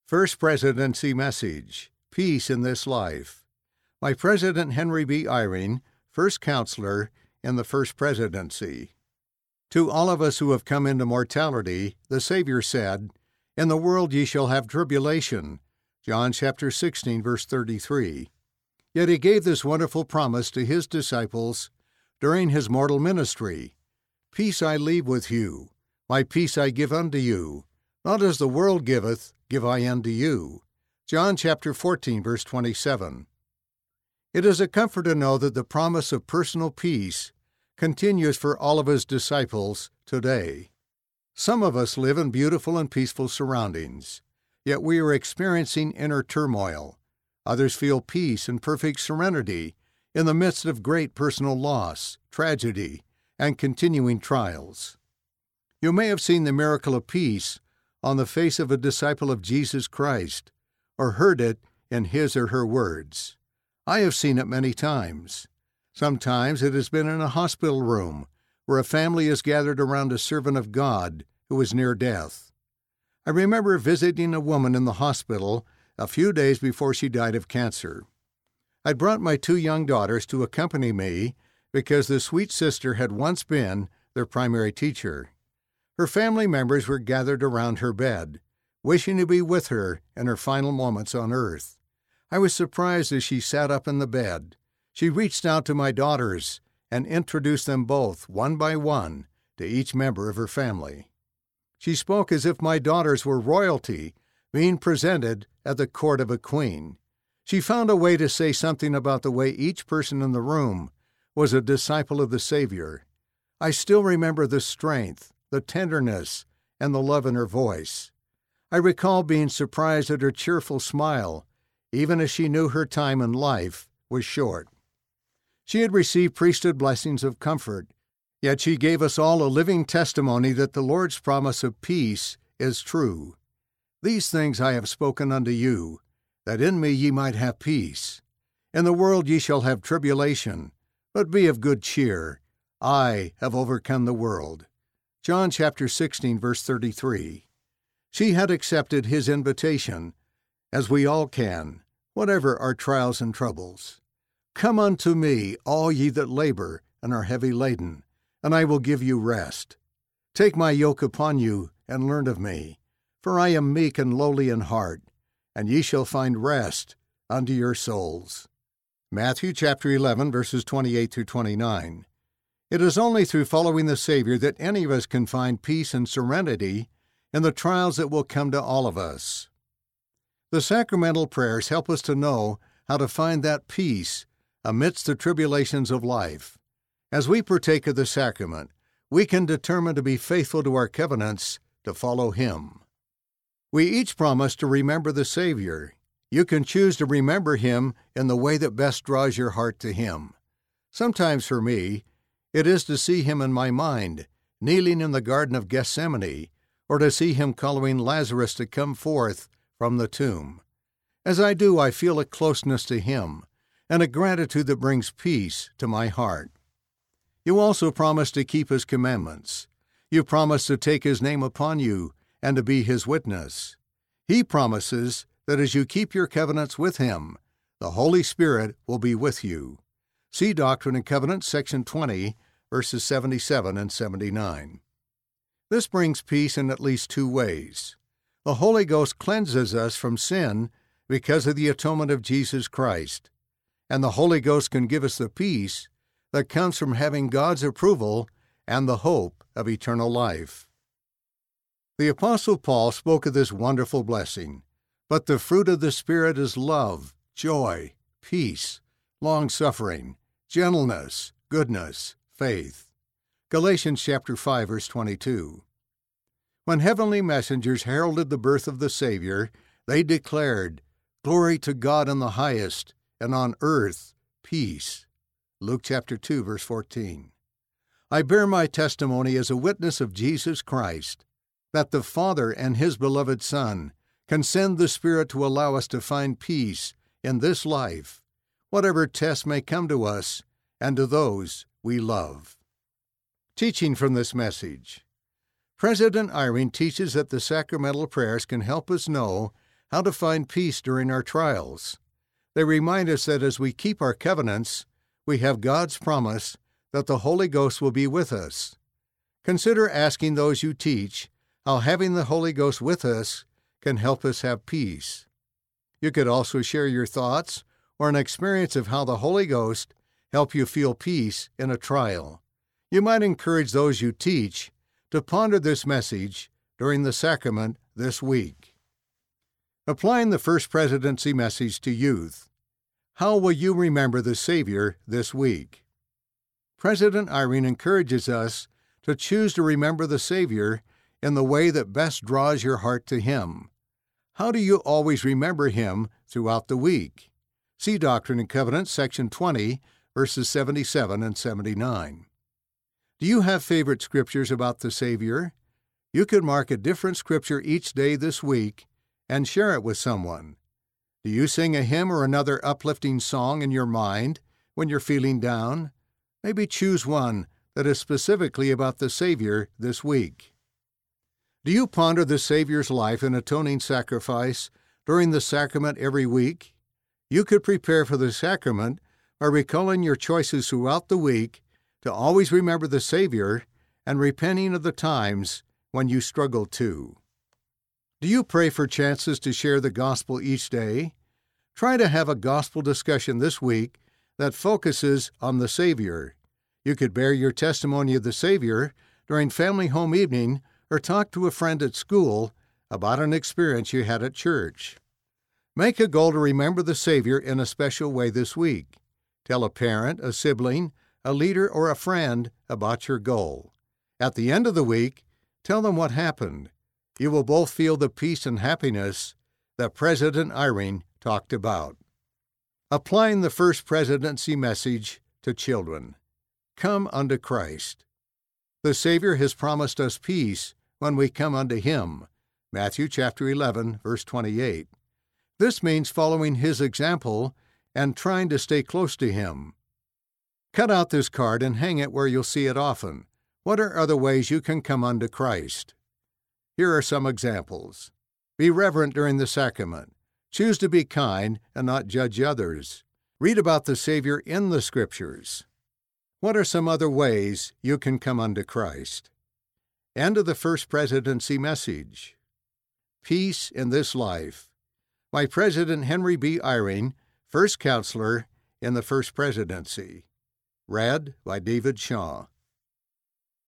First Presidency Message, Peace in This Life, by President Henry B. Eyring, First Counselor in the First Presidency. To all of us who have come into mortality, the Savior said, "In the world ye shall have tribulation," John chapter 16, verse 33. Yet he gave this wonderful promise to his disciples during his mortal ministry. "Peace I leave with you, my peace I give unto you. Not as the world giveth, give I unto you." John chapter 14, verse 27. It is a comfort to know that the promise of personal peace continues for all of his disciples today. Some of us live in beautiful and peaceful surroundings, yet we are experiencing inner turmoil. Others feel peace and perfect serenity in the midst of great personal loss, tragedy, and continuing trials. You may have seen the miracle of peace on the face of a disciple of Jesus Christ, or heard it in his or her words. I have seen it many times. Sometimes it has been in a hospital room where a family is gathered around a servant of God who is near death. I remember visiting a woman in the hospital a few days before she died of cancer. I'd brought my 2 young daughters to accompany me because the sweet sister had once been their primary teacher. Her family members were gathered around her bed, wishing to be with her in her final moments on earth. I was surprised as she sat up in the bed. She reached out to my daughters and introduced them both, one by one, to each member of her family. She spoke as if my daughters were royalty being presented at the court of a queen. She found a way to say something about the way each person in the room was a disciple of the Savior. I still remember the strength, the tenderness, and the love in her voice. I recall being surprised at her cheerful smile, even as she knew her time in life was short. She had received priesthood blessings of comfort, yet she gave us all a living testimony that the Lord's promise of peace is true. "These things I have spoken unto you, that in me ye might have peace. In the world ye shall have tribulation, but be of good cheer. I have overcome the world." John chapter 16, verse 33. She had accepted his invitation, as we all can, whatever our trials and troubles. "Come unto me, all ye that labor and are heavy laden, and I will give you rest. Take my yoke upon you, and learn of me, for I am meek and lowly in heart, and ye shall find rest unto your souls." Matthew chapter 11, verses 28 through 29. It is only through following the Savior that any of us can find peace and serenity in the trials that will come to all of us. The sacramental prayers help us to know how to find that peace amidst the tribulations of life. As we partake of the sacrament, we can determine to be faithful to our covenants to follow Him. We each promise to remember the Savior. You can choose to remember Him in the way that best draws your heart to Him. Sometimes for me, it is to see Him in my mind, kneeling in the Garden of Gethsemane, or to see Him calling Lazarus to come forth from the tomb. As I do, I feel a closeness to Him and a gratitude that brings peace to my heart. You also promise to keep His commandments. You promise to take His name upon you and to be His witness. He promises that as you keep your covenants with Him, the Holy Spirit will be with you. See Doctrine and Covenants, section 20, verses 77 and 79. This brings peace in at least 2 ways. The Holy Ghost cleanses us from sin because of the atonement of Jesus Christ, and the Holy Ghost can give us the peace that comes from having God's approval and the hope of eternal life. The Apostle Paul spoke of this wonderful blessing, "But the fruit of the Spirit is love, joy, peace, long-suffering, gentleness, goodness, faith." Galatians chapter 5, verse 22. When heavenly messengers heralded the birth of the Savior, they declared, "Glory to God in the highest, and on earth peace." Luke chapter 2, verse 14. I bear my testimony as a witness of Jesus Christ, that the Father and His beloved Son can send the Spirit to allow us to find peace in this life, whatever tests may come to us and to those we love. Teaching from this message. President Eyring teaches that the sacramental prayers can help us know how to find peace during our trials. They remind us that as we keep our covenants, we have God's promise that the Holy Ghost will be with us. Consider asking those you teach how having the Holy Ghost with us can help us have peace. You could also share your thoughts or an experience of how the Holy Ghost helped you feel peace in a trial. You might encourage those you teach to ponder this message during the sacrament this week. Applying the First Presidency message to youth. How will you remember the Savior this week? President Eyring encourages us to choose to remember the Savior in the way that best draws your heart to Him. How do you always remember Him throughout the week? See Doctrine and Covenants, section 20, verses 77 and 79. Do you have favorite scriptures about the Savior? You could mark a different scripture each day this week and share it with someone. Do you sing a hymn or another uplifting song in your mind when you're feeling down? Maybe choose one that is specifically about the Savior this week. Do you ponder the Savior's life and atoning sacrifice during the sacrament every week? You could prepare for the sacrament by recalling your choices throughout the week to always remember the Savior and repenting of the times when you struggle too. Do you pray for chances to share the gospel each day? Try to have a gospel discussion this week that focuses on the Savior. You could bear your testimony of the Savior during family home evening or talk to a friend at school about an experience you had at church. Make a goal to remember the Savior in a special way this week. Tell a parent, a sibling, a leader, or a friend about your goal. At the end of the week, tell them what happened. You will both feel the peace and happiness that President Eyring talked about. Applying the First Presidency message to children. Come unto Christ. The Savior has promised us peace when we come unto Him. Matthew chapter 11, verse 28. This means following His example and trying to stay close to Him. Cut out this card and hang it where you'll see it often. What are other ways you can come unto Christ? Here are some examples. Be reverent during the sacrament. Choose to be kind and not judge others. Read about the Savior in the Scriptures. What are some other ways you can come unto Christ? End of the First Presidency message. Peace in this life. By President Henry B. Eyring, First Counselor in the First Presidency. Read by David Shaw.